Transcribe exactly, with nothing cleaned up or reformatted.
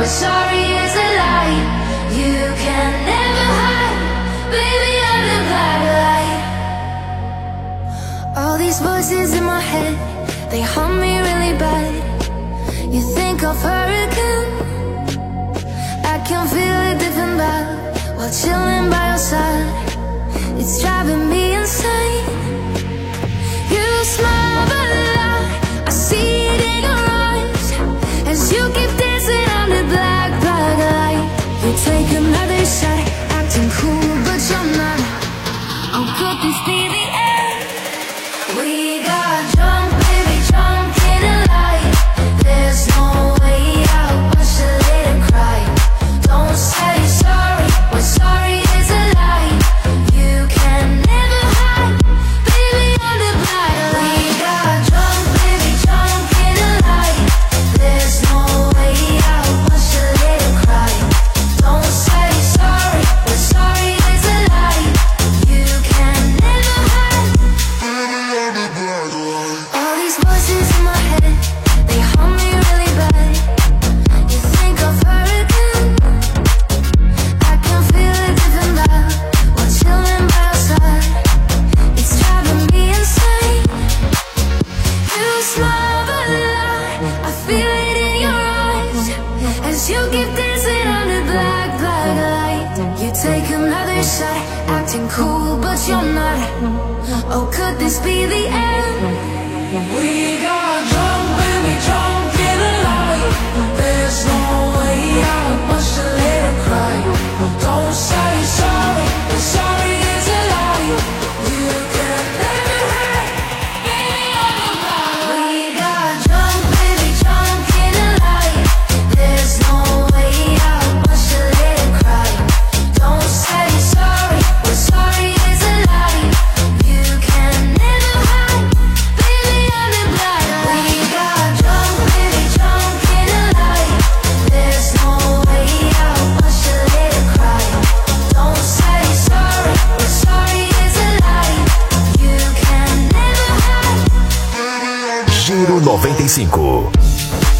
What's sorry is a lie. You can never hide, baby, under black light. All these voices in my head, they haunt me really bad. You think of her again, I can feel a different vibe while chilling by your side. It's driving me insane. You smile but lie, I see it in your eyes as you keep dancing under black, black light. You take another shot, acting cool but you're not. Oh, could this be the end? We got drunk, baby, drunk in the light. There's no way out, but you let it cry. Don't say sorry, when sorry is a lie. You can never hide, baby, under black light. We got drunk, baby, drunk in the light. There's no way out, but you let it cry. Don't say sorry, when sorry is a lie. You can never hide. All these voices in my head, they haunt me really bad. You think of her again, I can feel a different vibe while chilling by your side. It's driving me insane. You smile but lie, I feel it in your eyes as you keep dancing under black, black light. You take another shot, acting cool but you're not. Oh, could this be the end? We got drunk, baby, drunk in the light. There's no way out, but you let it cry. Don't say sorry, but sorry is a lie. You can never hide, baby, under black light. We got drunk, baby, drunk in the light. There's no way out, but you let it cry. Don't say sorry, when sorry is a lie. You can never hide, baby, under black light. We got drunk, baby, drunk in the light. There's no way out, but you let it cry. Don't say sorry, when sorry is a lie. You can never hide. Giro noventa e cinco.